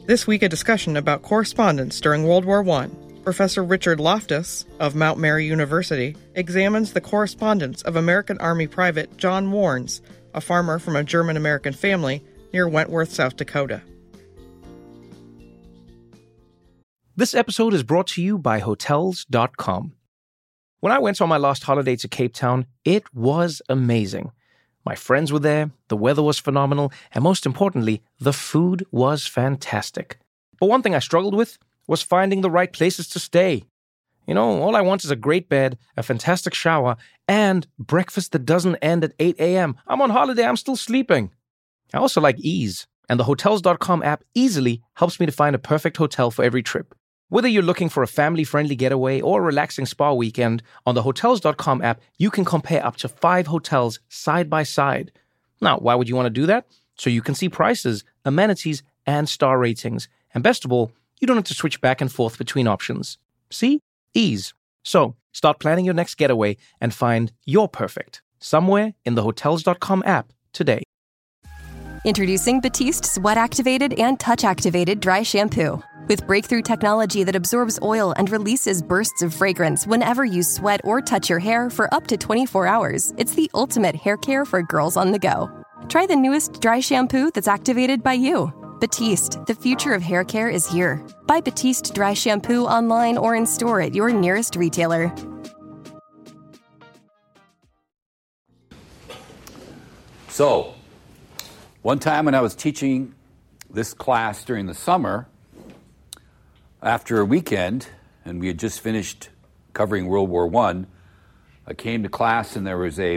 This week, a discussion about correspondence during World War I. Professor Richard Loftus of Mount Mary University examines the correspondence of American Army Private John Warnes, a farmer from a German-American family near Wentworth, South Dakota. This episode is brought to you by Hotels.com. When I went on my last holiday to Cape Town, it was amazing. My friends were there, the weather was phenomenal, and most importantly, the food was fantastic. But one thing I struggled with was finding the right places to stay. You know, all I want is a great bed, a fantastic shower, and breakfast that doesn't end at 8 a.m. I'm on holiday, I'm still sleeping. I also like ease, and the Hotels.com app easily helps me to find a perfect hotel for every trip. Whether you're looking for a family-friendly getaway or a relaxing spa weekend, on the Hotels.com app, you can compare up to 5 hotels side by side. Now, why would you want to do that? So you can see prices, amenities, and star ratings. And best of all, you don't have to switch back and forth between options. See? Ease. So, start planning your next getaway and find your perfect somewhere in the Hotels.com app today. Introducing Batiste Sweat Activated and Touch Activated Dry Shampoo. With breakthrough technology that absorbs oil and releases bursts of fragrance whenever you sweat or touch your hair for up to 24 hours, it's the ultimate hair care for girls on the go. Try the newest dry shampoo that's activated by you. Batiste, the future of hair care is here. Buy Batiste Dry Shampoo online or in store at your nearest retailer. So, one time when I was teaching this class during the summer, after a weekend, and we had just finished covering World War I came to class and there was a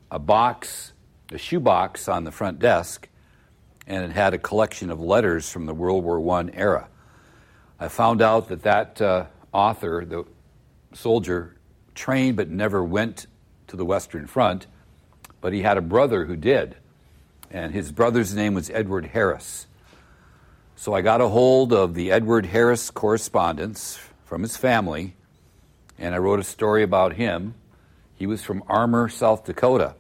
shoebox on the front desk, and it had a collection of letters from the World War I era. I found out that author, the soldier, trained but never went to the Western Front, but he had a brother who did, and his brother's name was Edward Harris. So I got a hold of the Edward Harris correspondence from his family, and I wrote a story about him. He was from Armour, South Dakota.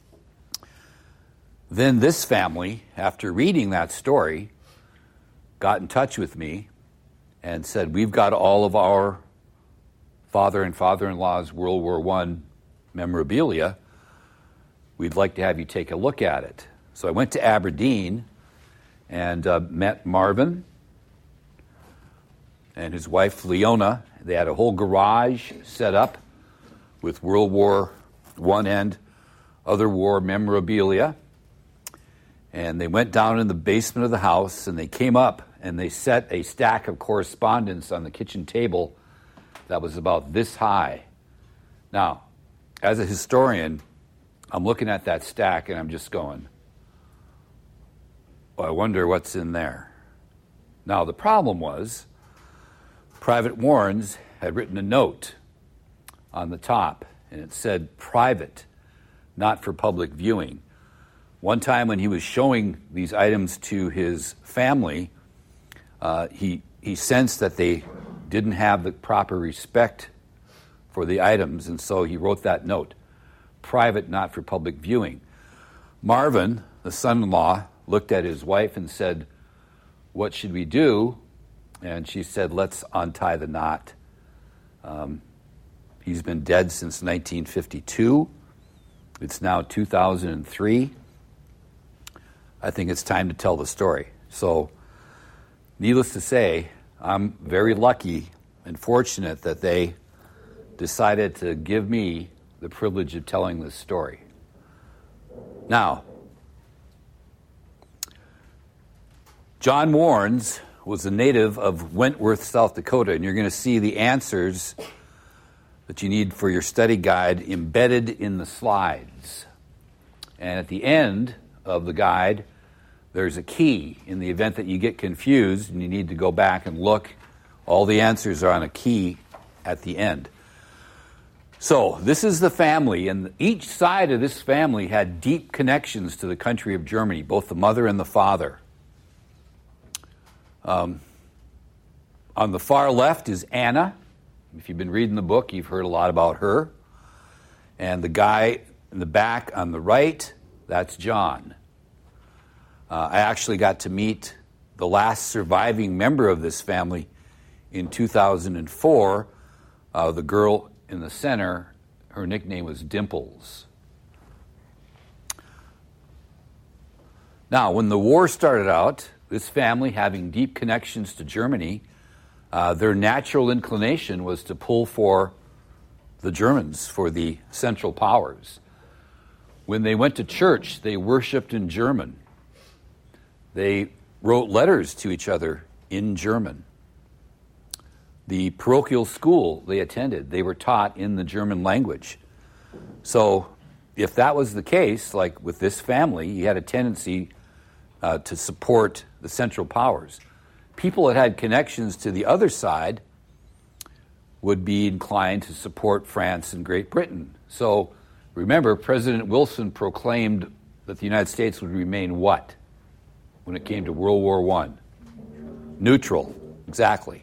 Then this family, after reading that story, got in touch with me and said, we've got all of our father and father-in-law's World War I memorabilia. We'd like to have you take a look at it. So I went to Aberdeen and met Marvin and his wife Leona. They had a whole garage set up with World War I and other war memorabilia. And they went down in the basement of the house, and they came up and they set a stack of correspondence on the kitchen table that was about this high. Now, as a historian, I'm looking at that stack and I'm just going, I wonder what's in there. Now, the problem was Private Warnes had written a note on the top, and it said, private, not for public viewing. One time when he was showing these items to his family, he sensed that they didn't have the proper respect for the items, and so he wrote that note, private, not for public viewing. Marvin, the son-in-law, looked at his wife and said, what should we do? And she said, let's untie the knot. He's been dead since 1952. It's now 2003. I think it's time to tell the story. So, needless to say, I'm very lucky and fortunate that they decided to give me the privilege of telling this story. Now, John Warnes was a native of Wentworth, South Dakota, and you're going to see the answers that you need for your study guide embedded in the slides. And at the end of the guide, there's a key in the event that you get confused and you need to go back and look. All the answers are on a key at the end. So this is the family, and each side of this family had deep connections to the country of Germany, both the mother and the father. On the far left is Anna. If you've been reading the book, you've heard a lot about her. And the guy in the back on the right, that's John. I actually got to meet the last surviving member of this family in 2004. The girl in the center, her nickname was Dimples. Now, when the war started out, this family, having deep connections to Germany, their natural inclination was to pull for the Germans, for the Central Powers. When they went to church, they worshiped in German. They wrote letters to each other in German. The parochial school they attended, they were taught in the German language. So if that was the case, like with this family, you had a tendency to support the Central Powers. People that had connections to the other side would be inclined to support France and Great Britain. So remember, President Wilson proclaimed that the United States would remain what when it came to World War I? Neutral, exactly.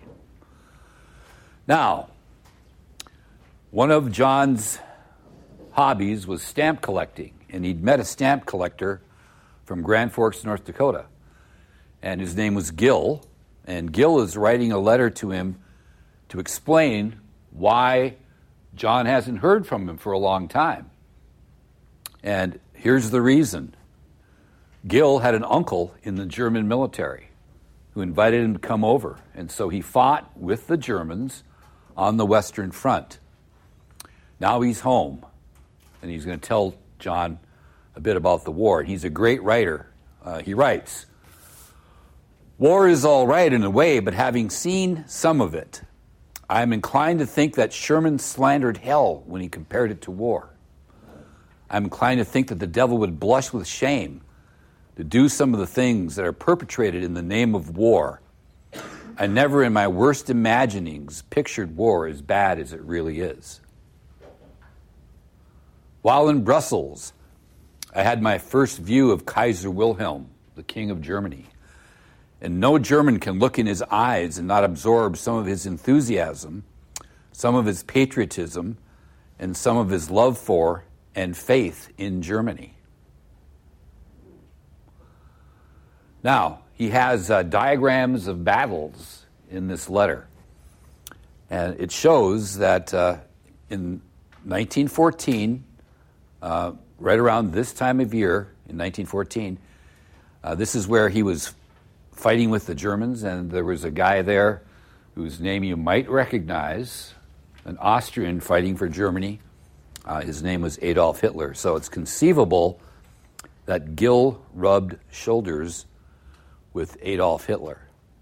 Now, one of John's hobbies was stamp collecting, and he'd met a stamp collector from Grand Forks, North Dakota, and his name was Gill, and Gill is writing a letter to him to explain why John hasn't heard from him for a long time. And here's the reason. Gill had an uncle in the German military who invited him to come over, and so he fought with the Germans on the Western Front. Now he's home, and he's going to tell John a bit about the war. He's a great writer. He writes, "War is all right in a way, but having seen some of it, I am inclined to think that Sherman slandered hell when he compared it to war. I'm inclined to think that the devil would blush with shame to do some of the things that are perpetrated in the name of war. I never in my worst imaginings pictured war as bad as it really is. While in Brussels, I had my first view of Kaiser Wilhelm, the King of Germany. And no German can look in his eyes and not absorb some of his enthusiasm, some of his patriotism, and some of his love for and faith in Germany." Now, he has diagrams of battles in this letter. And it shows that in 1914, right around this time of year, in 1914, this is where he was fighting with the Germans, and there was a guy there whose name you might recognize, an Austrian fighting for Germany. His name was Adolf Hitler. So it's conceivable that Gill rubbed shoulders with Adolf Hitler.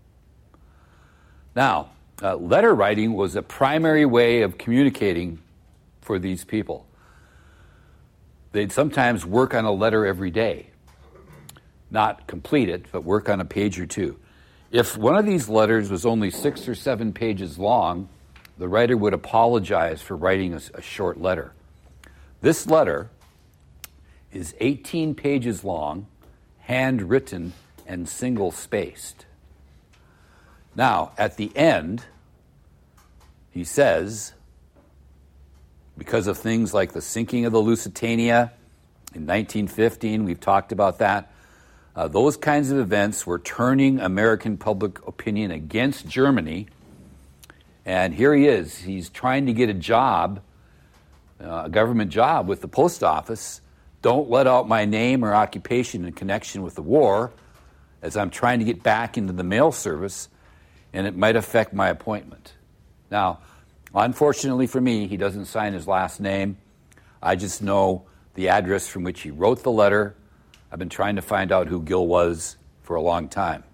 Now, letter writing was a primary way of communicating for these people. They'd sometimes work on a letter every day. Not complete it, but work on a page or two. If one of these letters was only 6 or 7 pages long, the writer would apologize for writing a short letter. This letter is 18 pages long, handwritten, and single-spaced. Now, at the end, he says, because of things like the sinking of the Lusitania in 1915, we've talked about that, those kinds of events were turning American public opinion against Germany. And here he is. He's trying to get a job, a government job with the post office. Don't let out my name or occupation in connection with the war, as I'm trying to get back into the mail service, and it might affect my appointment. Now, unfortunately for me, he doesn't sign his last name. I just know the address from which he wrote the letter. I've been trying to find out who Gill was for a long time.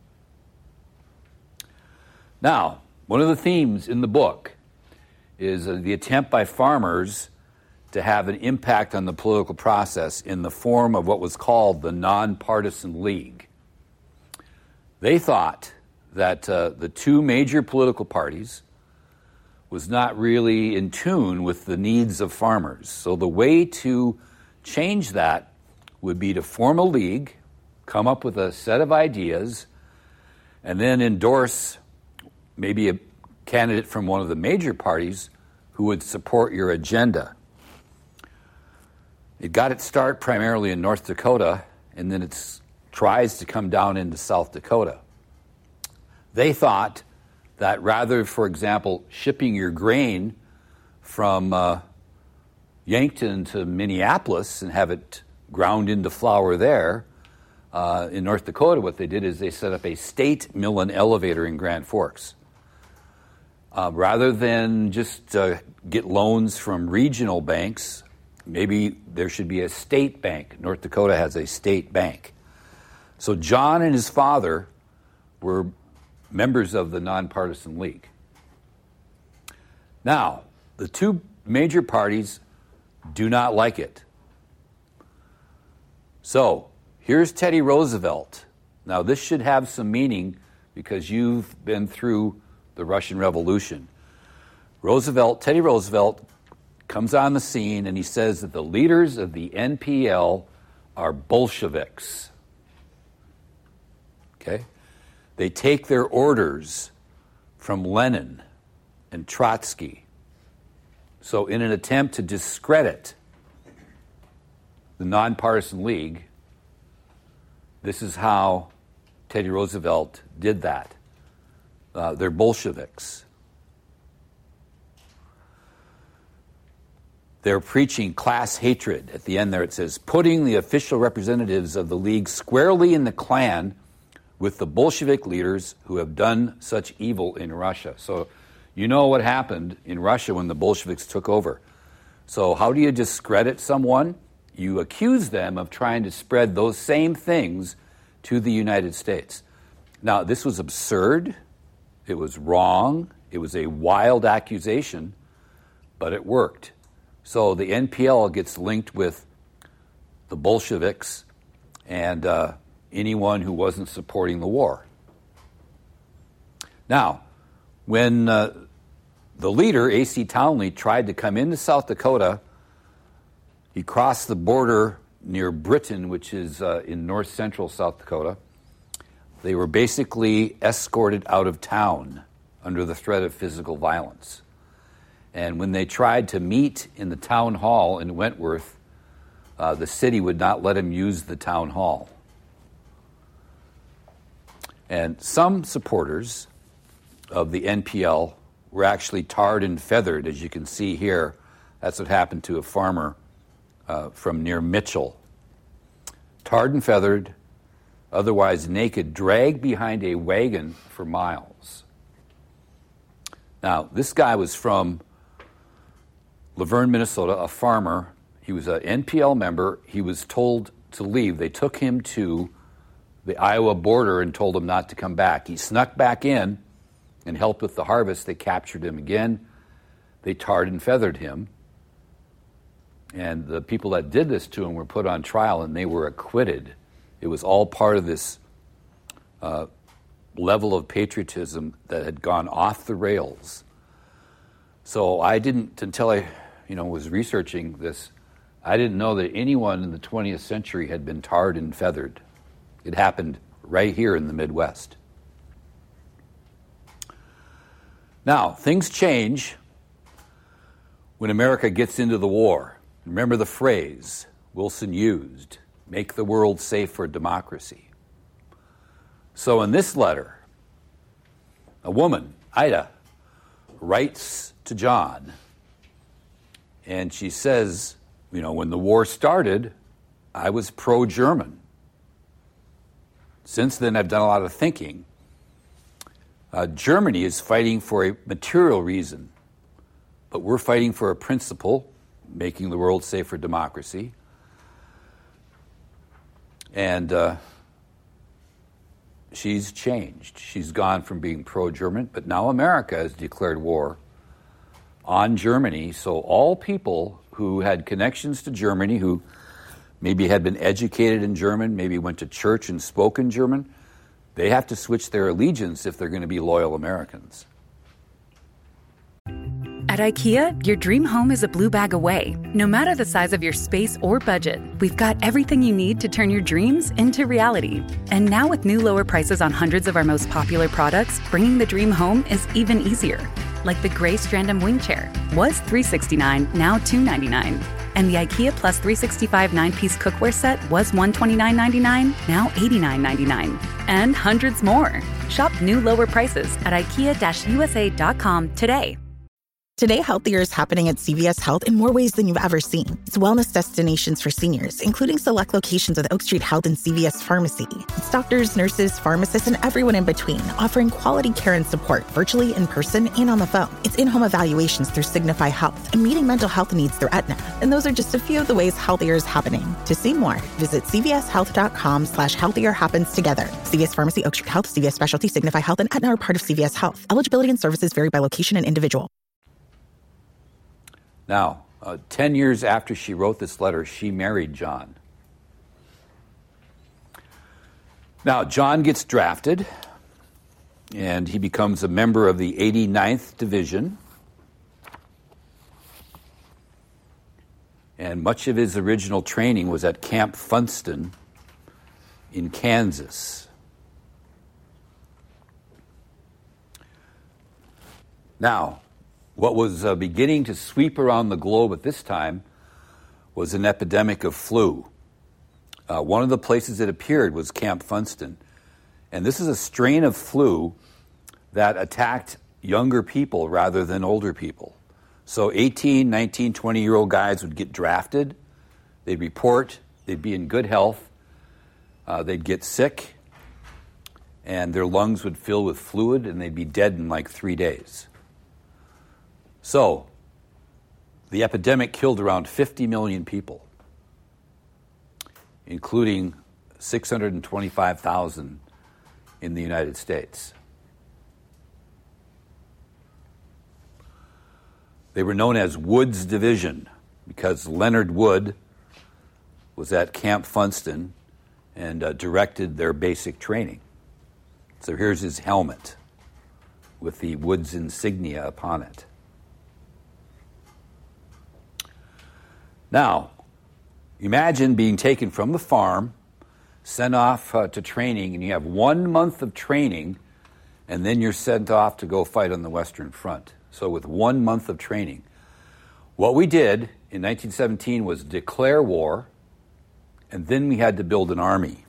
Now, one of the themes in the book is the attempt by farmers to have an impact on the political process in the form of what was called the Nonpartisan League. They thought that the two major political parties was not really in tune with the needs of farmers. So the way to change that would be to form a league, come up with a set of ideas, and then endorse maybe a candidate from one of the major parties who would support your agenda. It got its start primarily in North Dakota, and then it tries to come down into South Dakota. They thought that rather, for example, shipping your grain from Yankton to Minneapolis and have it ground into flour there, in North Dakota, what they did is they set up a state mill and elevator in Grand Forks. Rather than just get loans from regional banks, maybe there should be a state bank. North Dakota has a state bank. So John and his father were members of the Nonpartisan League. Now, the two major parties do not like it. So, here's Teddy Roosevelt. Now, this should have some meaning because you've been through the Russian Revolution. Teddy Roosevelt comes on the scene and he says that the leaders of the NPL are Bolsheviks. Okay? They take their orders from Lenin and Trotsky. So in an attempt to discredit the Nonpartisan League, this is how Teddy Roosevelt did that. They're Bolsheviks. They're preaching class hatred. At the end there it says, putting the official representatives of the League squarely in the clan with the Bolshevik leaders who have done such evil in Russia. So you know what happened in Russia when the Bolsheviks took over. So how do you discredit someone? You accuse them of trying to spread those same things to the United States. Now, this was absurd. It was wrong. It was a wild accusation, but it worked. So the NPL gets linked with the Bolsheviks and anyone who wasn't supporting the war. Now, when the leader, A.C. Townley, tried to come into South Dakota, he crossed the border near Britain, which is in north-central South Dakota. They were basically escorted out of town under the threat of physical violence. And when they tried to meet in the town hall in Wentworth, the city would not let him use the town hall. And some supporters of the NPL were actually tarred and feathered, as you can see here. That's what happened to a farmer from near Mitchell. Tarred and feathered, otherwise naked, dragged behind a wagon for miles. Now, this guy was from Laverne, Minnesota, a farmer. He was an NPL member. He was told to leave. They took him to the Iowa border and told him not to come back. He snuck back in and helped with the harvest. They captured him again. They tarred and feathered him. And the people that did this to him were put on trial and they were acquitted. It was all part of this level of patriotism that had gone off the rails. So I didn't, until I was researching this, I didn't know that anyone in the 20th century had been tarred and feathered. It happened right here in the Midwest. Now, things change when America gets into the war. Remember the phrase Wilson used, make the world safe for democracy. So in this letter, a woman, Ida, writes to John, and she says, when the war started, I was pro-German. Since then, I've done a lot of thinking. Germany is fighting for a material reason, but we're fighting for a principle, making the world safe for democracy. And she's changed. She's gone from being pro-German, but now America has declared war on Germany. So all people who had connections to Germany, who maybe had been educated in German, maybe went to church and spoke in German, they have to switch their allegiance if they're going to be loyal Americans. At IKEA, your dream home is a blue bag away. No matter the size of your space or budget, we've got everything you need to turn your dreams into reality. And now with new lower prices on hundreds of our most popular products, bringing the dream home is even easier. Like the gray Strandom wing chair. Was $369, now $299. And the IKEA Plus 365 9-piece cookware set was $129.99, now $89.99. And hundreds more. Shop new lower prices at IKEA-USA.com today. Today, Healthier is happening at CVS Health in more ways than you've ever seen. It's wellness destinations for seniors, including select locations of Oak Street Health and CVS Pharmacy. It's doctors, nurses, pharmacists, and everyone in between, offering quality care and support virtually, in person, and on the phone. It's in-home evaluations through Signify Health and meeting mental health needs through Aetna. And those are just a few of the ways Healthier is happening. To see more, visit cvshealth.com/healthier happens together. CVS Pharmacy, Oak Street Health, CVS Specialty, Signify Health, and Aetna are part of CVS Health. Eligibility and services vary by location and individual. Now, 10 years after she wrote this letter, she married John. Now, John gets drafted, and he becomes a member of the 89th Division. And much of his original training was at Camp Funston in Kansas. Now, what was beginning to sweep around the globe at this time was an epidemic of flu. One of the places it appeared was Camp Funston. And this is a strain of flu that attacked younger people rather than older people. So 18, 19, 20-year-old guys would get drafted. They'd report. They'd be in good health. They'd get sick. And their lungs would fill with fluid, and they'd be dead in like 3 days. So, the epidemic killed around 50 million people, including 625,000 in the United States. They were known as Wood's Division because Leonard Wood was at Camp Funston and directed their basic training. So here's his helmet with the Wood's insignia upon it. Now, imagine being taken from the farm, sent off to training, and you have 1 month of training, and then you're sent off to go fight on the Western Front. So with 1 month of training, what we did in 1917 was declare war, and then we had to build an army.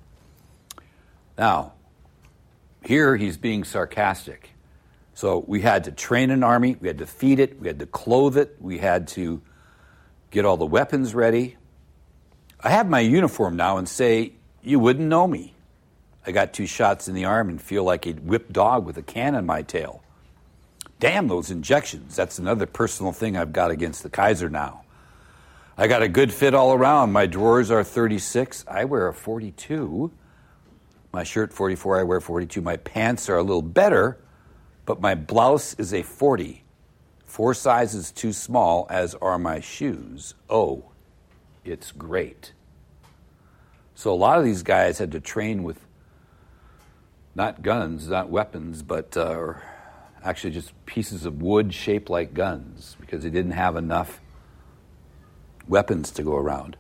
Now, here he's being sarcastic. So we had to train an army, we had to feed it, we had to clothe it, we had to get all the weapons ready. I have my uniform now and say, you wouldn't know me. I got 2 shots in the arm and feel like a whipped dog with a can on my tail. Damn those injections. That's another personal thing I've got against the Kaiser now. I got a good fit all around. My drawers are 36. I wear a 42. My shirt 44. I wear 42. My pants are a little better, but my blouse is a 40. 4 sizes too small, as are my shoes. Oh, it's great. So a lot of these guys had to train with not guns, not weapons, but actually just pieces of wood shaped like guns because they didn't have enough weapons to go around.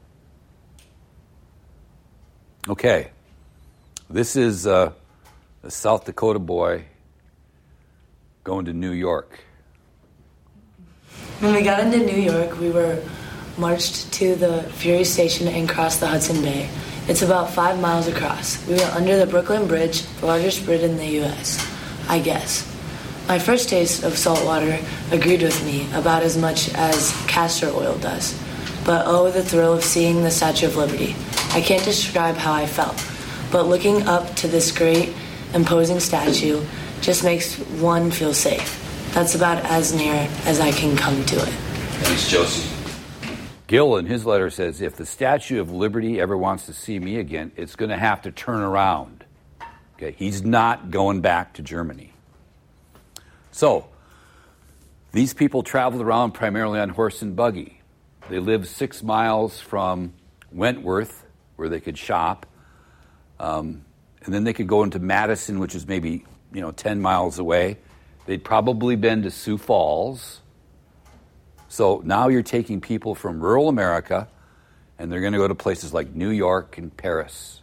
Okay, this is a South Dakota boy going to New York. When we got into New York, we were marched to the Fury Station and crossed the Hudson Bay. It's about 5 miles across. We were under the Brooklyn Bridge, the largest bridge in the U.S., I guess. My first taste of salt water agreed with me about as much as castor oil does. But oh, the thrill of seeing the Statue of Liberty. I can't describe how I felt, but looking up to this great, imposing statue just makes one feel safe. That's about as near as I can come to it. Thanks, Josie. Gil, in his letter, says, if the Statue of Liberty ever wants to see me again, it's going to have to turn around. Okay, he's not going back to Germany. So, these people traveled around primarily on horse and buggy. They lived 6 miles from Wentworth, where they could shop. And then they could go into Madison, which is maybe 10 miles away. They'd probably been to Sioux Falls. So now you're taking people from rural America, and they're going to go to places like New York and Paris.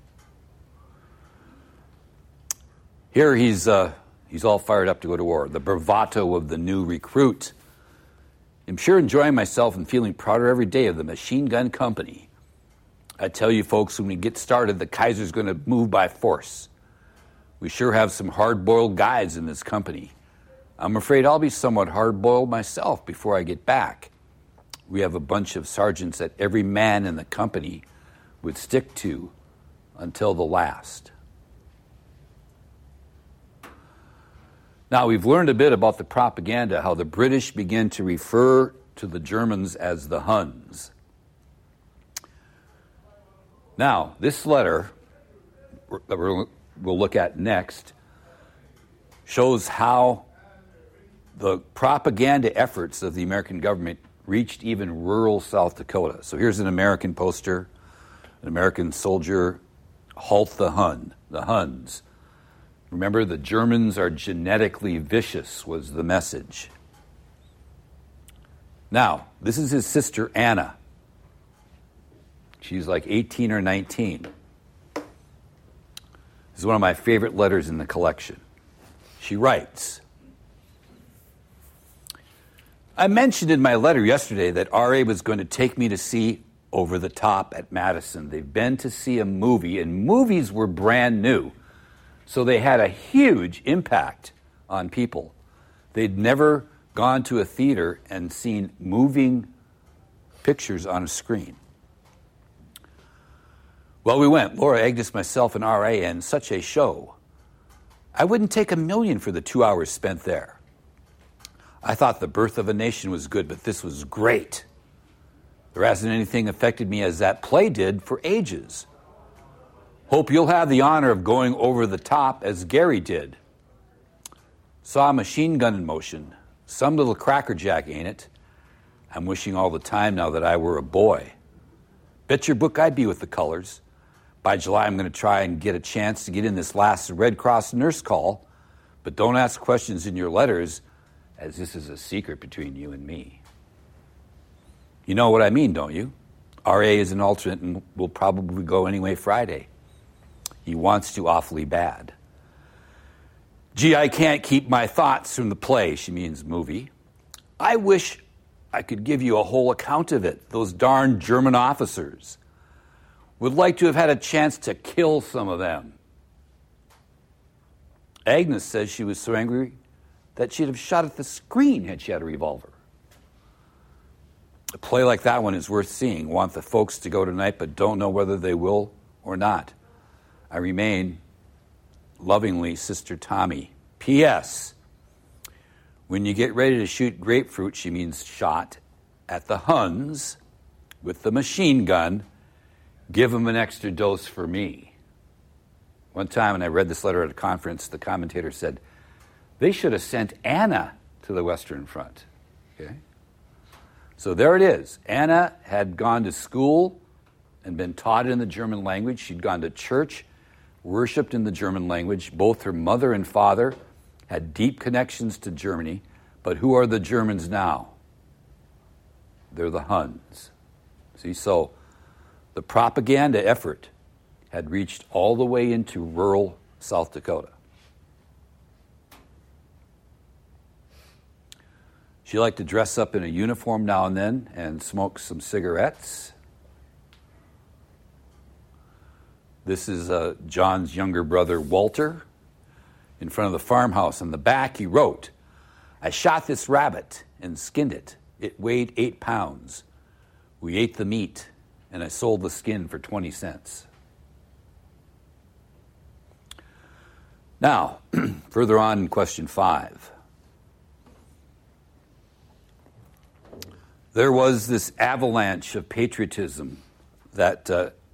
Here he's all fired up to go to war. The bravado of the new recruit I'm sure enjoying myself and feeling prouder every day of the Machine Gun Company. I tell you folks, when we get started, the Kaiser's going to move by force. We sure have some hard-boiled guys in this company. I'm afraid I'll be somewhat hard-boiled myself before I get back. We have a bunch of sergeants that every man in the company would stick to until the last. Now, we've learned a bit about the propaganda, how the British began to refer to the Germans as the Huns. Now, this letter that we'll look at next shows how the propaganda efforts of the American government reached even rural South Dakota. So here's an American poster, an American soldier, halt the Huns. Remember, the Germans are genetically vicious, was the message. Now, this is his sister, Anna. She's like 18 or 19. This is one of my favorite letters in the collection. She writes, I mentioned in my letter yesterday that RA was going to take me to see Over the Top at Madison. They've been to see a movie, and movies were brand new. So they had a huge impact on people. They'd never gone to a theater and seen moving pictures on a screen. Well, we went, Laura, Agnes, myself, and RA, and such a show. I wouldn't take $1 million for the 2 hours spent there. I thought The Birth of a Nation was good, but this was great. There hasn't anything affected me as that play did for ages. Hope you'll have the honor of going over the top as Gary did. Saw a machine gun in motion. Some little crackerjack, ain't it? I'm wishing all the time now that I were a boy. Bet your book I'd be with the colors. By July, I'm going to try and get a chance to get in this last Red Cross nurse call, but don't ask questions in your letters, as this is a secret between you and me. You know what I mean, don't you? RA is an alternate and will probably go anyway Friday. He wants to awfully bad. Gee, I can't keep my thoughts from the play, she means movie. I wish I could give you a whole account of it. Those darn German officers. Would like to have had a chance to kill some of them. Agnes says she was so angry that she'd have shot at the screen had she had a revolver. A play like that one is worth seeing. Want the folks to go tonight, but don't know whether they will or not. I remain, lovingly, Sister Tommy. P.S. When you get ready to shoot grapefruit, she means shot, at the Huns with the machine gun, give them an extra dose for me. One time when I read this letter at a conference, the commentator said, they should have sent Anna to the Western Front. Okay? So there it is. Anna had gone to school and been taught in the German language. She'd gone to church, worshipped in the German language. Both her mother and father had deep connections to Germany. But who are the Germans now? They're the Huns. See, so the propaganda effort had reached all the way into rural South Dakota. She liked to dress up in a uniform now and then and smoke some cigarettes. This is John's younger brother, Walter, in front of the farmhouse. On the back, he wrote, I shot this rabbit and skinned it. It weighed 8 pounds. We ate the meat, and I sold the skin for 20 cents. Now, further on in question 5. There was this avalanche of patriotism that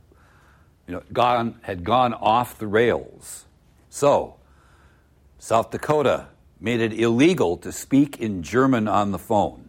had gone off the rails. So, South Dakota made it illegal to speak in German on the phone.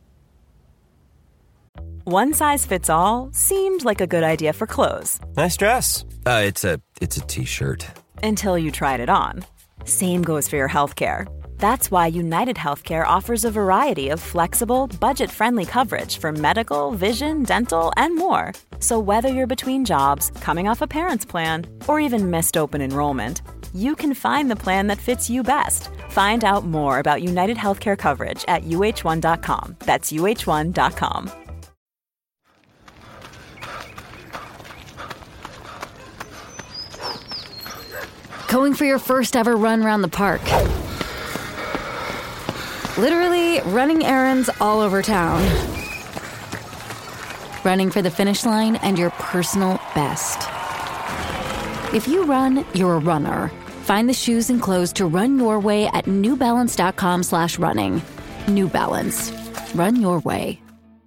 One size fits all seemed like a good idea for clothes. Nice dress. It's a t-shirt. Until you tried it on. Same goes for your healthcare. That's why United Healthcare offers a variety of flexible, budget-friendly coverage for medical, vision, dental, and more. So whether you're between jobs, coming off a parent's plan, or even missed open enrollment, you can find the plan that fits you best. Find out more about United Healthcare coverage at UH1.com. That's UH1.com. Going for your first ever run around the park. Literally running errands all over town. Running for the finish line and your personal best. If you run, you're a runner. Find the shoes and clothes to run your way at newbalance.com/running. New Balance. Run your way.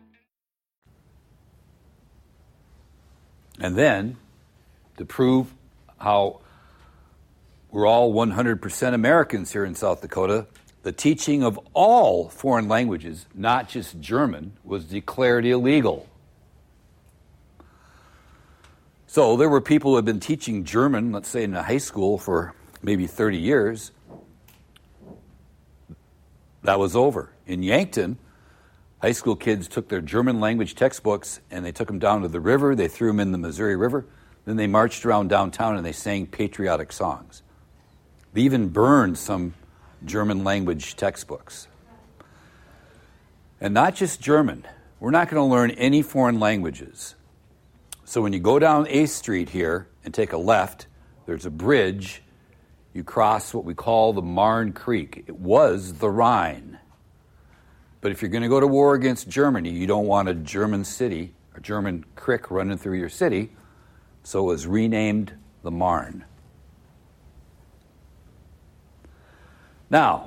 And then, to prove how we're all 100% Americans here in South Dakota, the teaching of all foreign languages, not just German, was declared illegal. So there were people who had been teaching German, let's say in a high school, for maybe 30 years. That was over. In Yankton, high school kids took their German language textbooks and they took them down to the river, they threw them in the Missouri River, then they marched around downtown and they sang patriotic songs. They even burned some German language textbooks. And not just German. We're not going to learn any foreign languages. So when you go down 8th Street here and take a left, there's a bridge. You cross what we call the Marne Creek. It was the Rhine. But if you're going to go to war against Germany, you don't want a German city, a German creek running through your city. So it was renamed the Marne. Now,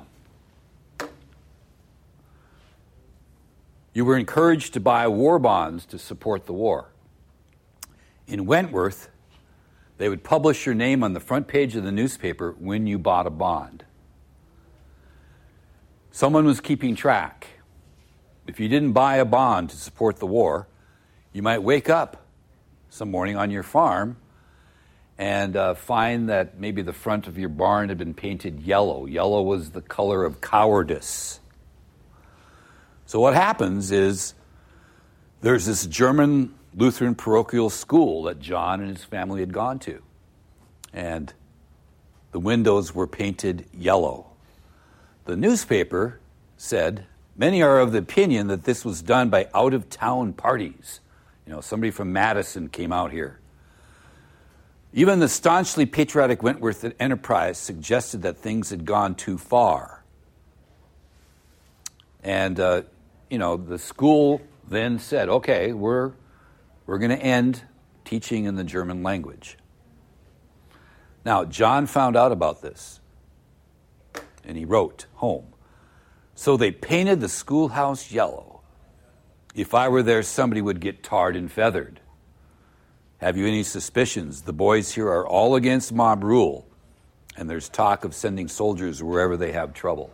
you were encouraged to buy war bonds to support the war. In Wentworth, they would publish your name on the front page of the newspaper when you bought a bond. Someone was keeping track. If you didn't buy a bond to support the war, you might wake up some morning on your farm and find that maybe the front of your barn had been painted yellow. Yellow was the color of cowardice. So what happens is there's this German Lutheran parochial school that John and his family had gone to. And the windows were painted yellow. The newspaper said, many are of the opinion that this was done by out-of-town parties. You know, somebody from Madison came out here. Even the staunchly patriotic Wentworth Enterprise suggested that things had gone too far. And, the school then said, okay, we're going to end teaching in the German language. Now, John found out about this, and he wrote home. So they painted the schoolhouse yellow. If I were there, somebody would get tarred and feathered. Have you any suspicions? The boys here are all against mob rule, and there's talk of sending soldiers wherever they have trouble.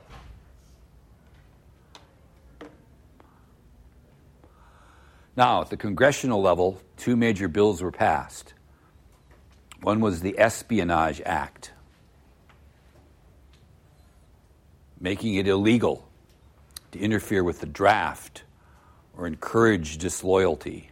Now, at the congressional level, two major bills were passed. One was the Espionage Act, making it illegal to interfere with the draft or encourage disloyalty.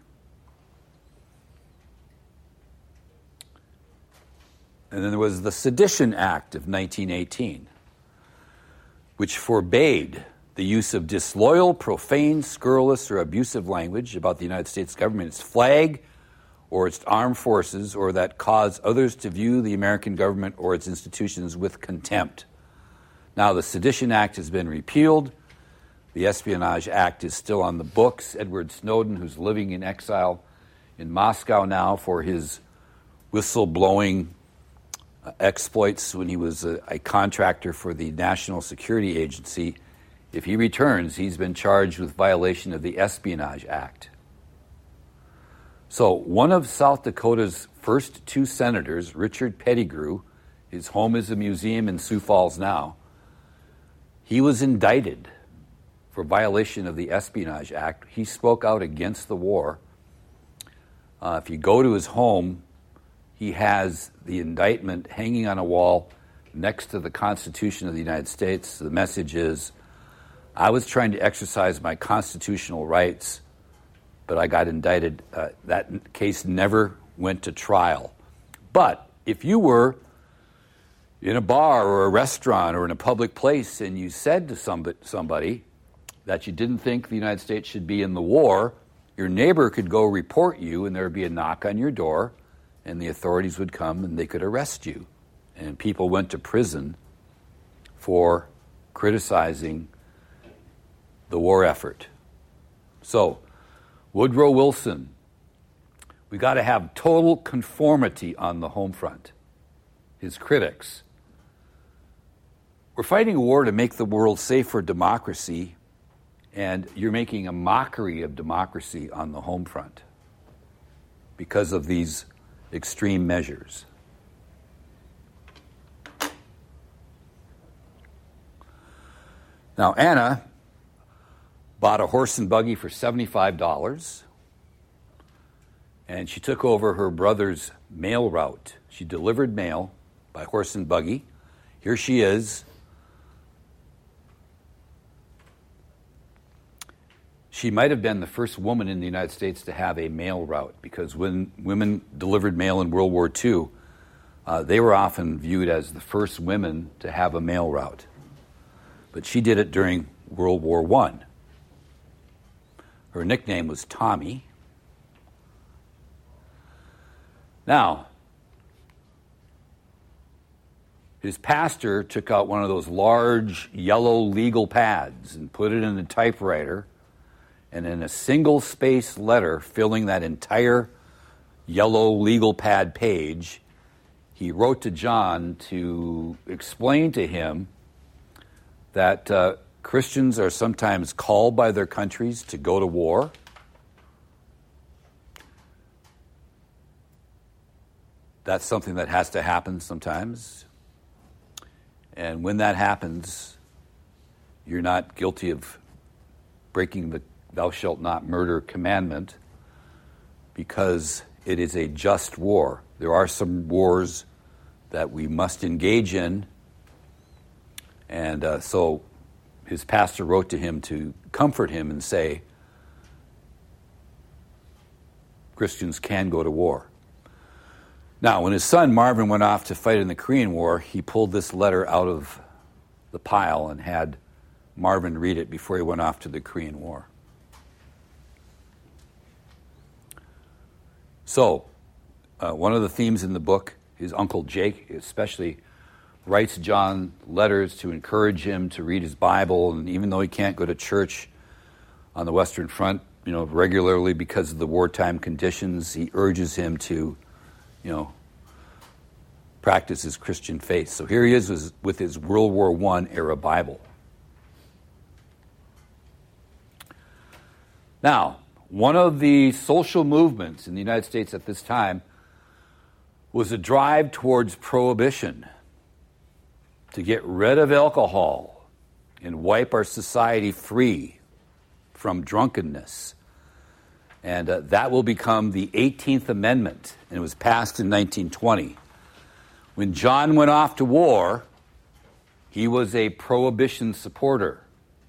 And then there was the Sedition Act of 1918, which forbade the use of disloyal, profane, scurrilous, or abusive language about the United States government, its flag, or its armed forces, or that cause others to view the American government or its institutions with contempt. Now, the Sedition Act has been repealed. The Espionage Act is still on the books. Edward Snowden, who's living in exile in Moscow now for his whistleblowing exploits when he was a contractor for the National Security Agency, if he returns, he's been charged with violation of the Espionage Act. So one of South Dakota's first two senators, Richard Pettigrew, his home is a museum in Sioux Falls now, he was indicted for violation of the Espionage Act. He spoke out against the war. If you go to his home, he has the indictment hanging on a wall next to the Constitution of the United States. The message is, I was trying to exercise my constitutional rights, but I got indicted. That case never went to trial. But if you were in a bar or a restaurant or in a public place and you said to somebody that you didn't think the United States should be in the war, your neighbor could go report you and there would be a knock on your door and the authorities would come and they could arrest you. And people went to prison for criticizing the war effort. So, Woodrow Wilson, we got to have total conformity on the home front. His critics, we're fighting a war to make the world safe for democracy, and you're making a mockery of democracy on the home front because of these extreme measures. Now, Anna bought a horse and buggy for $75, and she took over her brother's mail route. She delivered mail by horse and buggy. Here she is. She might have been the first woman in the United States to have a mail route, because when women delivered mail in World War II, they were often viewed as the first women to have a mail route. But she did it during World War I. Her nickname was Tommy. Now, his pastor took out one of those large yellow legal pads and put it in a typewriter, and in a single-space letter filling that entire yellow legal pad page, he wrote to John to explain to him that Christians are sometimes called by their countries to go to war. That's something that has to happen sometimes. And when that happens, you're not guilty of breaking the thou shalt not murder commandment, because it is a just war. There are some wars that we must engage in. And so his pastor wrote to him to comfort him and say, Christians can go to war. Now, when his son Marvin went off to fight in the Korean War, he pulled this letter out of the pile and had Marvin read it before he went off to the Korean War. So, one of the themes in the book, his uncle Jake especially writes John letters to encourage him to read his Bible, and even though he can't go to church on the Western Front, regularly because of the wartime conditions, he urges him to, practice his Christian faith. So here he is with his World War I era Bible. Now, one of the social movements in the United States at this time was a drive towards prohibition, to get rid of alcohol and wipe our society free from drunkenness. And that will become the 18th Amendment, and it was passed in 1920. When John went off to war, he was a prohibition supporter.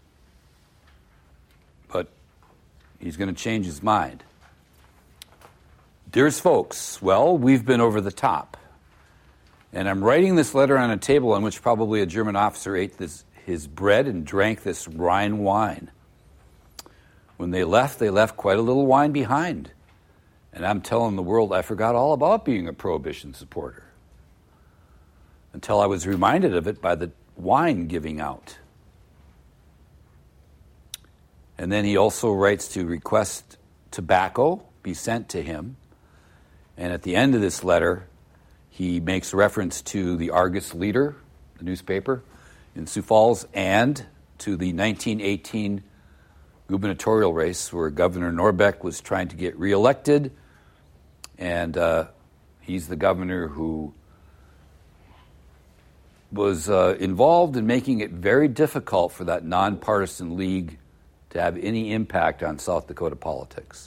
But he's going to change his mind. Dearest folks, well, we've been over the top. And I'm writing this letter on a table on which probably a German officer ate his bread and drank this Rhine wine. When they left quite a little wine behind. And I'm telling the world I forgot all about being a prohibition supporter, until I was reminded of it by the wine giving out. And then he also writes to request tobacco be sent to him. And at the end of this letter, he makes reference to the Argus Leader, the newspaper in Sioux Falls, and to the 1918 gubernatorial race where Governor Norbeck was trying to get reelected. And he's the governor who was involved in making it very difficult for that nonpartisan league to have any impact on South Dakota politics.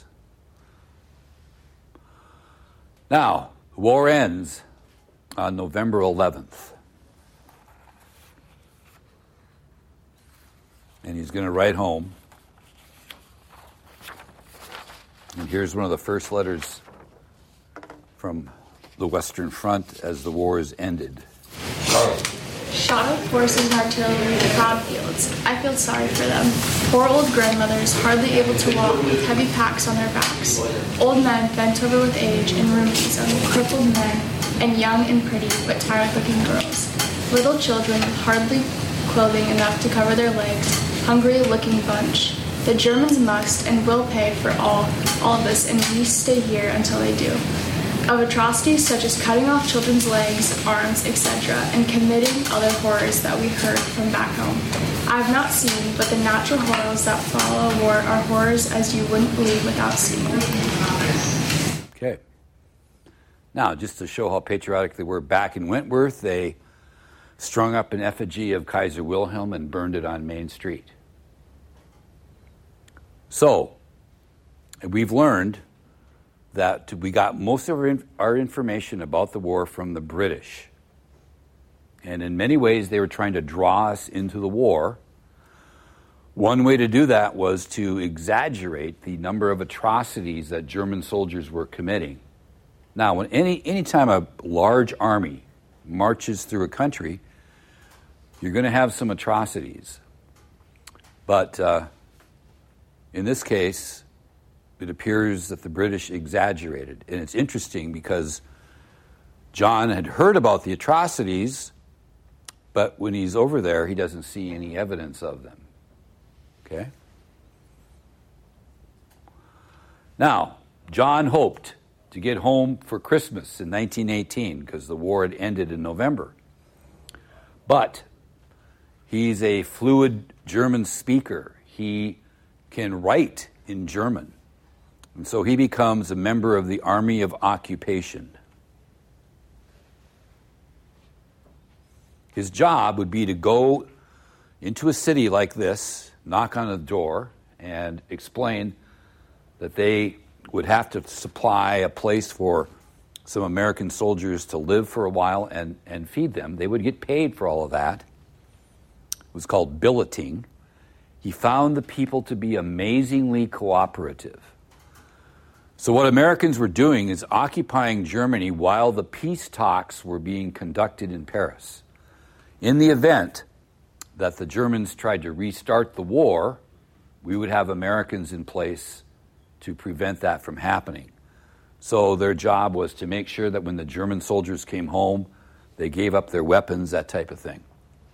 Now, the war ends on November 11th. And he's going to write home. And here's one of the first letters from the Western Front as the war is ended. Shot up horses and artillery, plowed fields. I feel sorry for them. Poor old grandmothers, hardly able to walk, with heavy packs on their backs. Old men bent over with age and rheumatism, crippled men, and young and pretty but tired-looking girls. Little children with hardly clothing enough to cover their legs, hungry-looking bunch. The Germans must and will pay for all of this, and we stay here until they do. Of atrocities such as cutting off children's legs, arms, etc., and committing other horrors that we heard from back home. I have not seen, but the natural horrors that follow war are horrors as you wouldn't believe without seeing them. Okay. Now, just to show how patriotic they were back in Wentworth, they strung up an effigy of Kaiser Wilhelm and burned it on Main Street. So, we've learned that we got most of our information about the war from the British. And in many ways, they were trying to draw us into the war. One way to do that was to exaggerate the number of atrocities that German soldiers were committing. Now, when any time a large army marches through a country, you're going to have some atrocities. But in this case, it appears that the British exaggerated. And it's interesting because John had heard about the atrocities, but when he's over there, he doesn't see any evidence of them. Okay? Now, John hoped to get home for Christmas in 1918 because the war had ended in November. But he's a fluid German speaker. He can write in German. And so he becomes a member of the Army of Occupation. His job would be to go into a city like this, knock on a door, and explain that they would have to supply a place for some American soldiers to live for a while and feed them. They would get paid for all of that. It was called billeting. He found the people to be amazingly cooperative. So what Americans were doing is occupying Germany while the peace talks were being conducted in Paris. In the event that the Germans tried to restart the war, we would have Americans in place to prevent that from happening. So their job was to make sure that when the German soldiers came home, they gave up their weapons, that type of thing.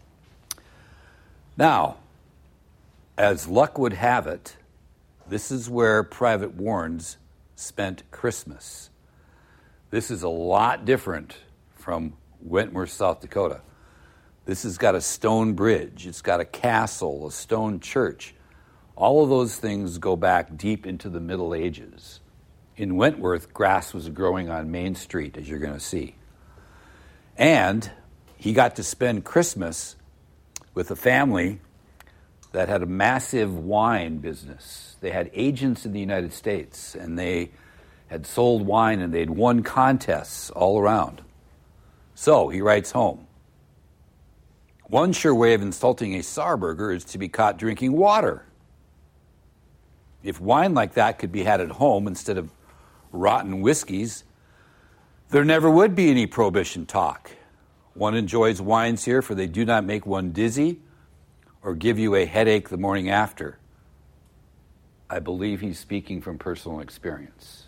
Now, as luck would have it, this is where Private Warnes spent Christmas. This is a lot different from Wentworth, South Dakota. This has got a stone bridge, it's got a castle, a stone church. All of those things go back deep into the Middle Ages. In Wentworth, grass was growing on Main Street, as you're going to see. And he got to spend Christmas with a family that had a massive wine business. They had agents in the United States, and they had sold wine, and they'd won contests all around. So he writes home. One sure way of insulting a Saarburger is to be caught drinking water. If wine like that could be had at home instead of rotten whiskeys, there never would be any prohibition talk. One enjoys wines here, for they do not make one dizzy or give you a headache the morning after. I believe he's speaking from personal experience.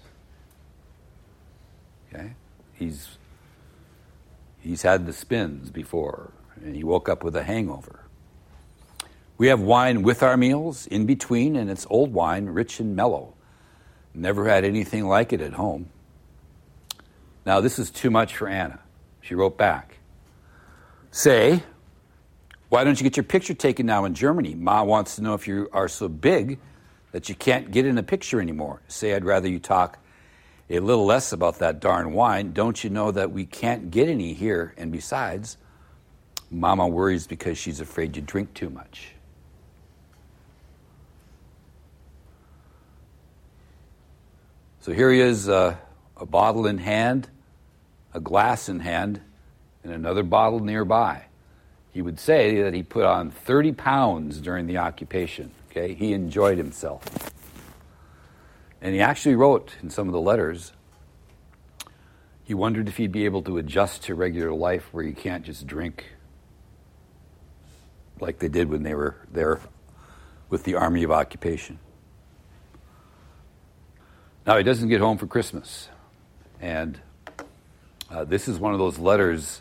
Okay? He's had the spins before, and he woke up with a hangover. We have wine with our meals, in between, and it's old wine, rich and mellow. Never had anything like it at home. Now, this is too much for Anna. She wrote back. Say, why don't you get your picture taken now in Germany? Ma wants to know if you are so big that you can't get in a picture anymore. Say, I'd rather you talk a little less about that darn wine. Don't you know that we can't get any here? And besides, Mama worries because she's afraid you drink too much. So here he is, a bottle in hand, a glass in hand, and another bottle nearby. He would say that he put on 30 pounds during the occupation. Okay, he enjoyed himself. And he actually wrote in some of the letters, He wondered if he'd be able to adjust to regular life where you can't just drink like they did when they were there with the Army of Occupation. Now, he doesn't get home for Christmas. And this is one of those letters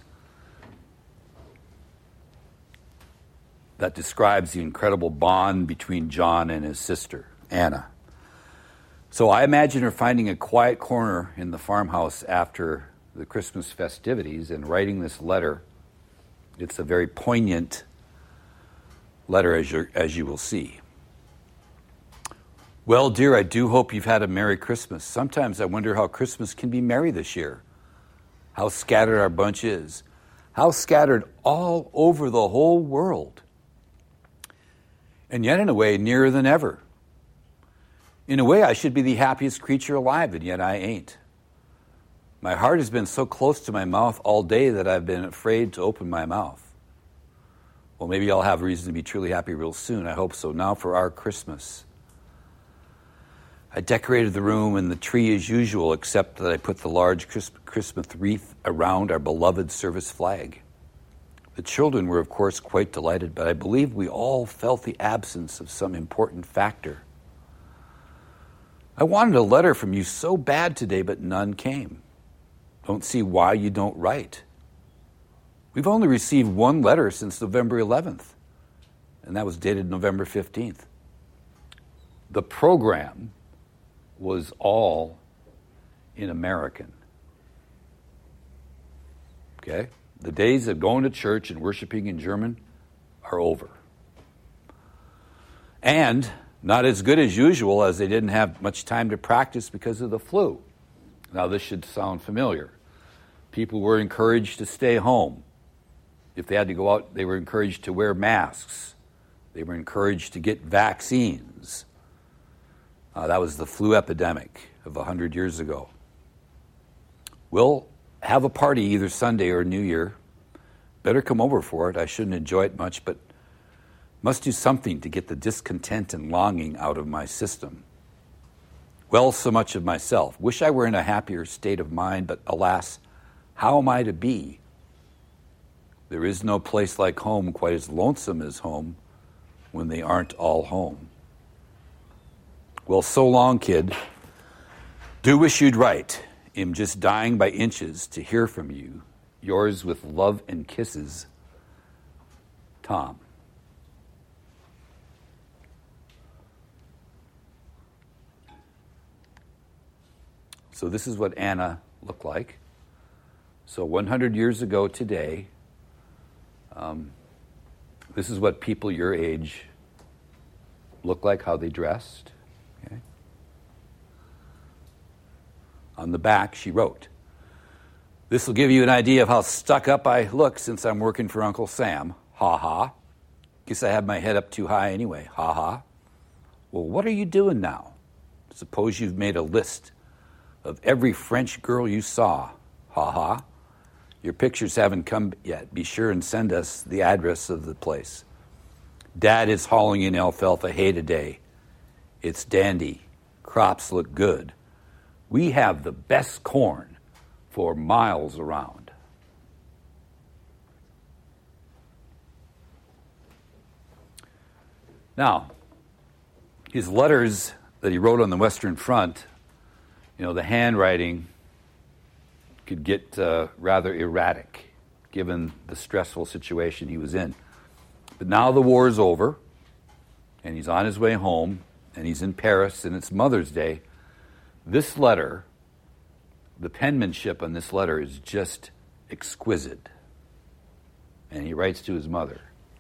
that describes the incredible bond between John and his sister, Anna. So I imagine her finding a quiet corner in the farmhouse after the Christmas festivities and writing this letter. It's a very poignant letter, as you will see. Well, dear, I do hope you've had a Merry Christmas. Sometimes I wonder how Christmas can be merry this year. How scattered our bunch is. How scattered all over the whole world. And yet, in a way, nearer than ever. In a way, I should be the happiest creature alive, and yet I ain't. My heart has been so close to my mouth all day that I've been afraid to open my mouth. Well, maybe I'll have reason to be truly happy real soon. I hope so. Now for our Christmas. I decorated the room and the tree as usual, except that I put the large Christmas wreath around our beloved service flag. The children were, of course, quite delighted, but I believe we all felt the absence of some important factor. I wanted a letter from you so bad today, but none came. Don't see why you don't write. We've only received one letter since November 11th, and that was dated November 15th. The program was all in American. Okay? The days of going to church and worshiping in German are over. And not as good as usual, as they didn't have much time to practice because of the flu. Now, this should sound familiar. People were encouraged to stay home. If they had to go out, they were encouraged to wear masks. They were encouraged to get vaccines. That was the flu epidemic of 100 years ago. We'll have a party either Sunday or New Year. Better come over for it. I shouldn't enjoy it much, but must do something to get the discontent and longing out of my system. Well, so much of myself. Wish I were in a happier state of mind, but alas, how am I to be? There is no place like home quite as lonesome as home when they aren't all home. Well, so long, kid. Do wish you'd write. Am just dying by inches to hear from you. Yours with love and kisses, Tom. So this is what Anna looked like. So 100 years ago today, this is what people your age look like, how they dressed. Okay. On the back, she wrote, "This will give you an idea of how stuck up I look since I'm working for Uncle Sam. Ha ha. Guess I have my head up too high anyway. Ha ha. Well, what are you doing now? Suppose you've made a list of every French girl you saw. Ha ha. Your pictures haven't come yet. Be sure and send us the address of the place. Dad is hauling in alfalfa hay today. It's dandy. Crops look good. We have the best corn for miles around." Now, his letters that he wrote on the Western Front, the handwriting could get rather erratic given the stressful situation he was in. But now the war is over, and he's on his way home, and he's in Paris, and it's Mother's Day. This letter, the penmanship on this letter is just exquisite. And he writes to his mother.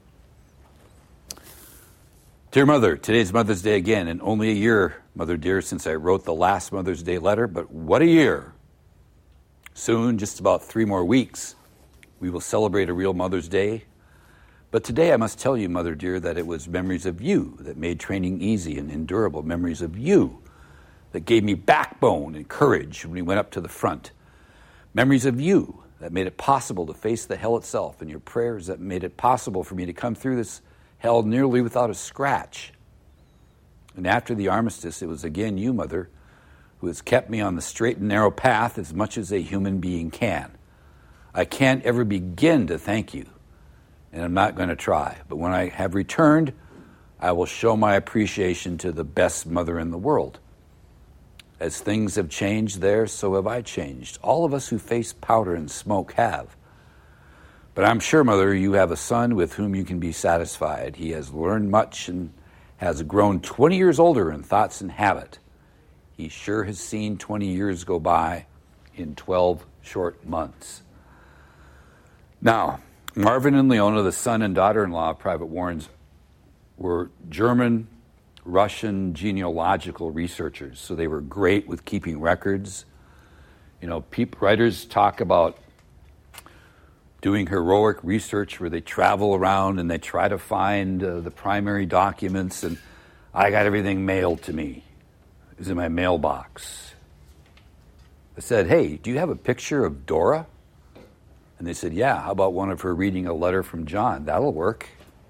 "Dear Mother, today's Mother's Day again, and only a year, Mother dear, since I wrote the last Mother's Day letter, but what a year. Soon, just about 3 more weeks, we will celebrate a real Mother's Day. But today I must tell you, Mother dear, that it was memories of you that made training easy and endurable, memories of you that gave me backbone and courage when we went up to the front, memories of you that made it possible to face the hell itself, and your prayers that made it possible for me to come through this hell nearly without a scratch. And after the armistice, it was again you, Mother, who has kept me on the straight and narrow path as much as a human being can. I can't ever begin to thank you, and I'm not going to try. But when I have returned, I will show my appreciation to the best mother in the world. As things have changed there, so have I changed. All of us who face powder and smoke have. But I'm sure, Mother, you have a son with whom you can be satisfied. He has learned much and has grown 20 years older in thoughts and habit. He sure has seen 20 years go by in 12 short months. Now, Marvin and Leona, the son and daughter-in-law of Private Warrens, were German, Russian genealogical researchers, so they were great with keeping records. You know, writers talk about doing heroic research where they travel around and they try to find the primary documents, and I got everything mailed to me. It was in my mailbox. I said, hey, do you have a picture of Dora? And they said, yeah, how about one of her reading a letter from John? That'll work.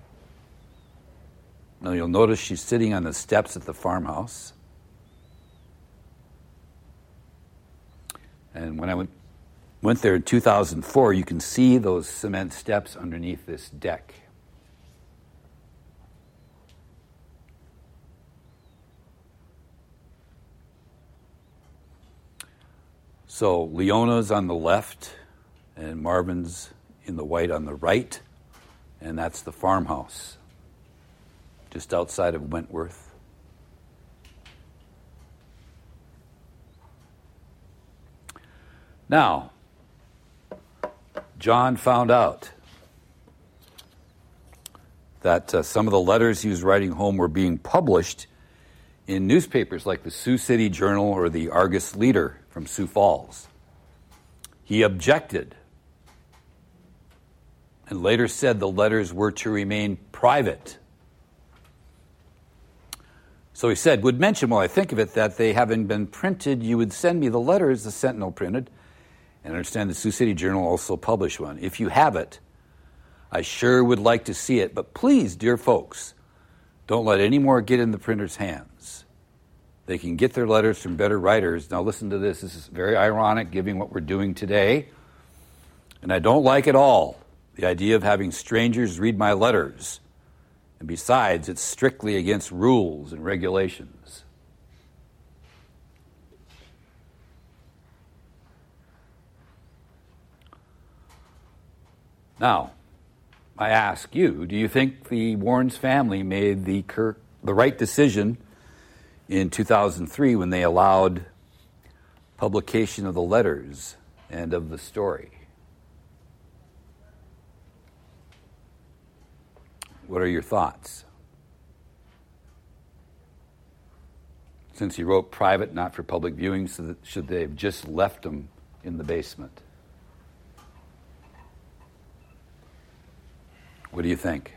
Now you'll notice she's sitting on the steps at the farmhouse. And when I went there in 2004, you can see those cement steps underneath this deck. So Leona's on the left, and Marvin's in the white on the right, and that's the farmhouse, just outside of Wentworth. Now, John found out that some of the letters he was writing home were being published in newspapers like the Sioux City Journal or the Argus Leader from Sioux Falls. He objected and later said the letters were to remain private. So he said, would mention while I think of it that they having been printed, you would send me the letters the Sentinel printed, and I understand the Sioux City Journal also published one. If you have it, I sure would like to see it, but please, dear folks, don't let any more get in the printer's hands. They can get their letters from better writers. Now listen to this. This is very ironic, given what we're doing today. And I don't like at all the idea of having strangers read my letters. And besides, it's strictly against rules and regulations. Now, I ask you, do you think the Warrens family made the right decision in 2003 when they allowed publication of the letters and of the story? What are your thoughts? Since he wrote private, not for public viewing, so should they have just left them in the basement? What do you think?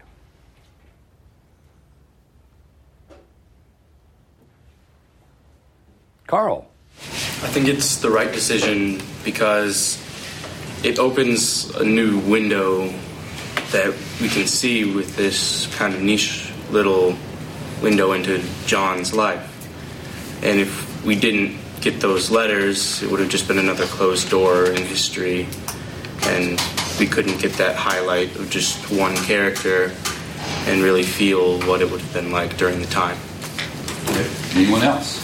Carl. I think it's the right decision because it opens a new window that we can see with this kind of niche little window into John's life. And if we didn't get those letters, it would have just been another closed door in history, and we couldn't get that highlight of just one character and really feel what it would have been like during the time. Anyone else?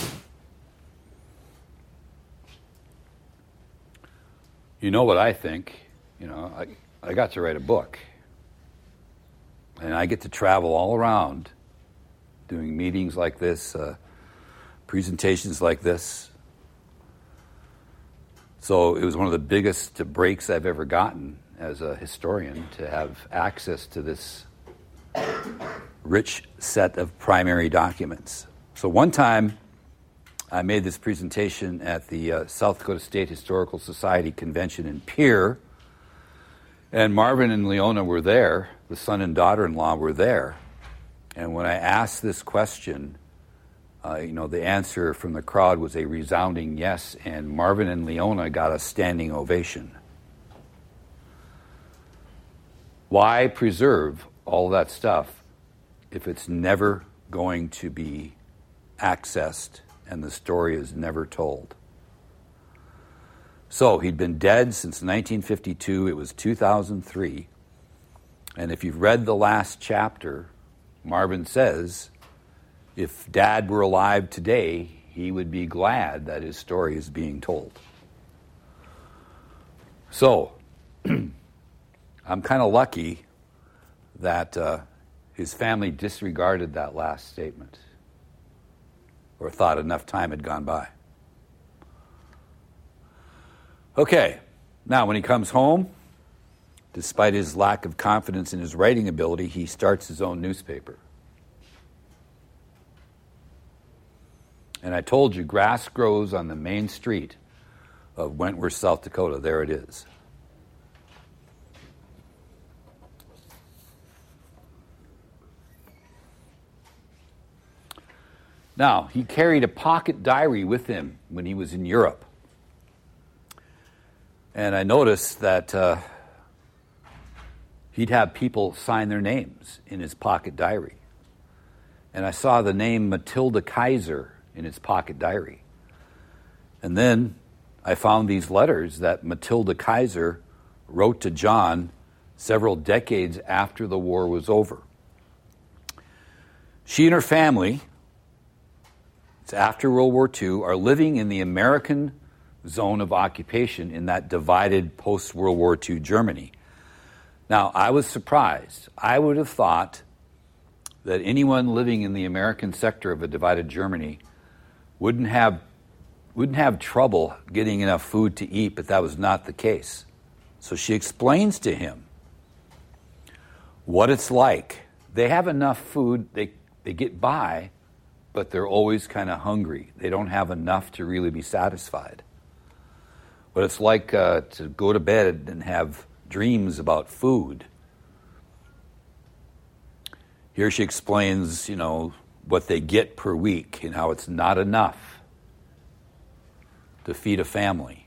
You know what I think? You know, I got to write a book. And I get to travel all around doing meetings like this, presentations like this. So it was one of the biggest breaks I've ever gotten as a historian, to have access to this rich set of primary documents. So one time I made this presentation at the South Dakota State Historical Society Convention in Pierre, and Marvin and Leona were there. The son and daughter-in-law were there. And when I asked this question, the answer from the crowd was a resounding yes, and Marvin and Leona got a standing ovation. Why preserve all that stuff if it's never going to be accessed and the story is never told. So he'd been dead since 1952. It was 2003. And if you've read the last chapter, Marvin says, if Dad were alive today, he would be glad that his story is being told. So, I'm kind of lucky that his family disregarded that last statement or thought enough time had gone by. Okay, now when he comes home, despite his lack of confidence in his writing ability, he starts his own newspaper. And I told you, grass grows on the main street of Wentworth, South Dakota. There it is. Now, he carried a pocket diary with him when he was in Europe. And I noticed that he'd have people sign their names in his pocket diary. And I saw the name Matilda Kaiser in his pocket diary. And then I found these letters that Matilda Kaiser wrote to John several decades after the war was over. She and her family, it's after World War II, are living in the American zone of occupation in that divided post-World War II Germany. Now, I was surprised. I would have thought that anyone living in the American sector of a divided Germany wouldn't have trouble getting enough food to eat, but that was not the case. So she explains to him what it's like. They have enough food, they get by, but they're always kind of hungry. They don't have enough to really be satisfied. What it's like to go to bed and have dreams about food. Here she explains, what they get per week and how it's not enough to feed a family.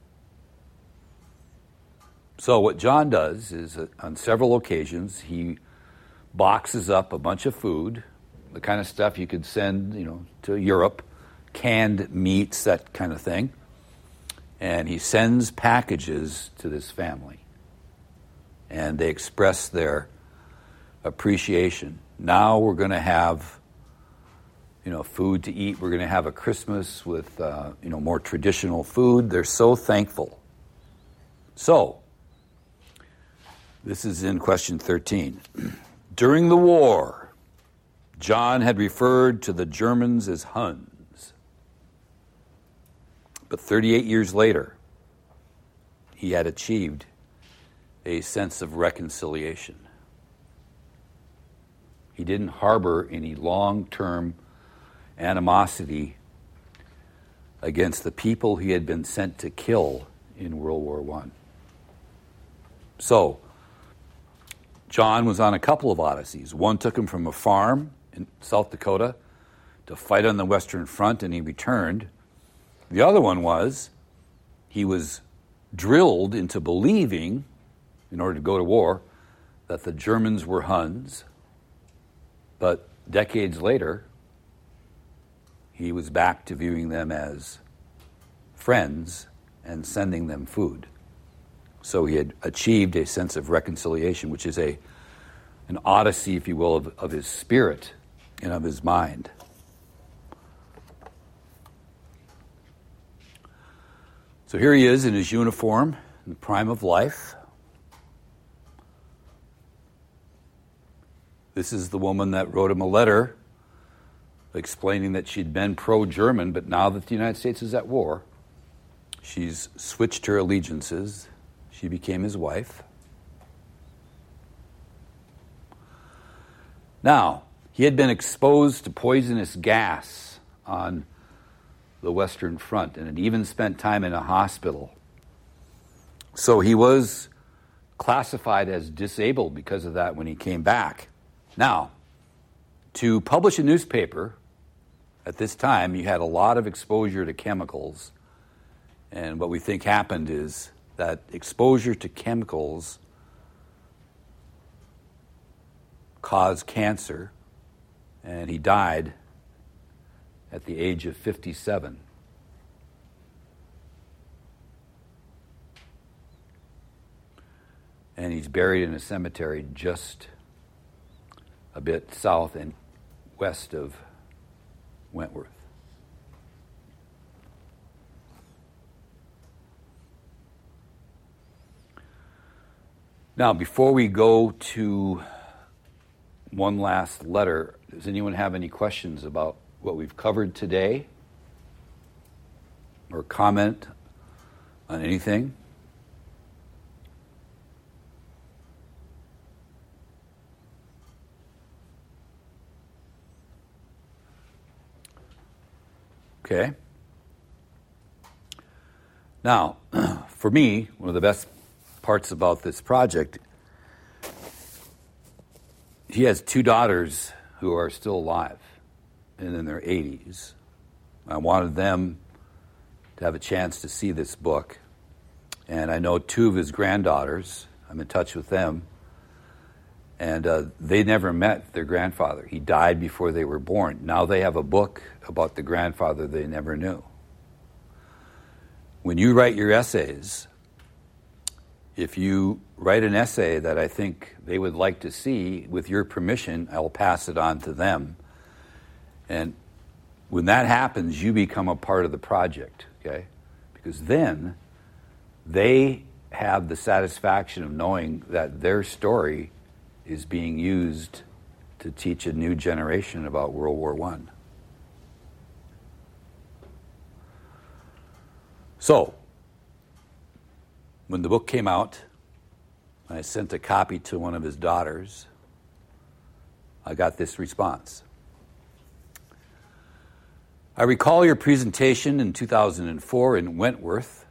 So what John does is, on several occasions, he boxes up a bunch of food, the kind of stuff you could send, to Europe, canned meats, that kind of thing. And he sends packages to this family. And they express their appreciation. Now we're going to have, food to eat. We're going to have a Christmas with, more traditional food. They're so thankful. So, this is in question 13. During the war, John had referred to the Germans as Huns. But 38 years later, he had achieved a sense of reconciliation. He didn't harbor any long-term animosity against the people he had been sent to kill in World War I. So, John was on a couple of odysseys. One took him from a farm in South Dakota to fight on the Western Front, and he returned. The other one was, he was drilled into believing, in order to go to war, that the Germans were Huns. But decades later, he was back to viewing them as friends and sending them food. So he had achieved a sense of reconciliation, which is an odyssey, if you will, of his spirit and of his mind. So here he is in his uniform, in the prime of life. This is the woman that wrote him a letter explaining that she'd been pro-German, but now that the United States is at war, she's switched her allegiances. She became his wife. Now, he had been exposed to poisonous gas on the Western Front and had even spent time in a hospital. So he was classified as disabled because of that when he came back. Now, to publish a newspaper at this time, you had a lot of exposure to chemicals. And what we think happened is that exposure to chemicals caused cancer, and he died at the age of 57. And he's buried in a cemetery just a bit south and west of Wentworth. Now, before we go to one last letter, does anyone have any questions about what we've covered today? Or comment on anything? Okay. Now, for me, one of the best parts about this project, he has 2 daughters who are still alive and in their 80s. I wanted them to have a chance to see this book. And I know 2 of his granddaughters. I'm in touch with them. And they never met their grandfather. He died before they were born. Now they have a book about the grandfather they never knew. When you write your essays, if you write an essay that I think they would like to see, with your permission, I'll pass it on to them. And when that happens, you become a part of the project, okay? Because then they have the satisfaction of knowing that their story is being used to teach a new generation about World War I. So, when the book came out, I sent a copy to one of his daughters, I got this response. I recall your presentation in 2004 in Wentworth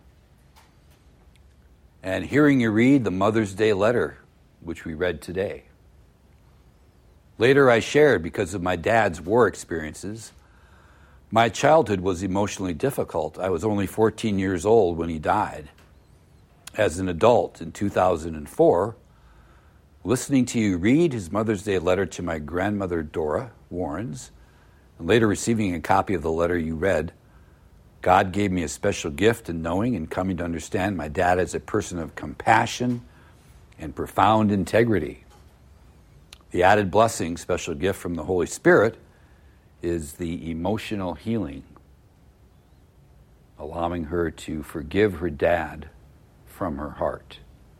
and hearing you read the Mother's Day letter, which we read today. Later I shared, because of my dad's war experiences, my childhood was emotionally difficult. I was only 14 years old when he died. As an adult in 2004, listening to you read his Mother's Day letter to my grandmother Dora Warrens, and later receiving a copy of the letter you read, God gave me a special gift in knowing and coming to understand my dad as a person of compassion and profound integrity. The added blessing, special gift from the Holy Spirit, is the emotional healing, allowing her to forgive her dad from her heart.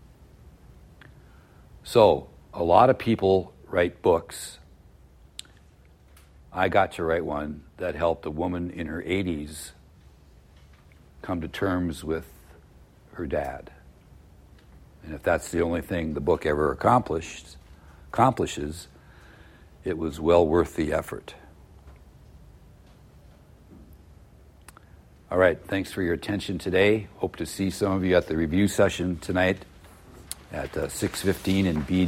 So, a lot of people write books. I got to write one that helped a woman in her 80s come to terms with her dad. And if that's the only thing the book ever accomplishes, it was well worth the effort. All right, thanks for your attention today. Hope to see some of you at the review session tonight at 6:15 in Bede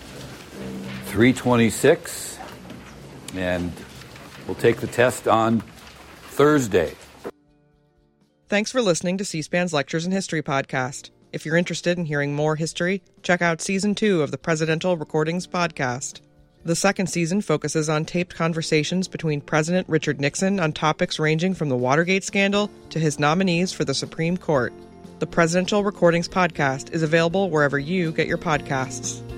326. And we'll take the test on Thursday. Thanks for listening to C-SPAN's Lectures in History podcast. If you're interested in hearing more history, check out Season 2 of the Presidential Recordings podcast. The second season focuses on taped conversations between President Richard Nixon on topics ranging from the Watergate scandal to his nominees for the Supreme Court. The Presidential Recordings podcast is available wherever you get your podcasts.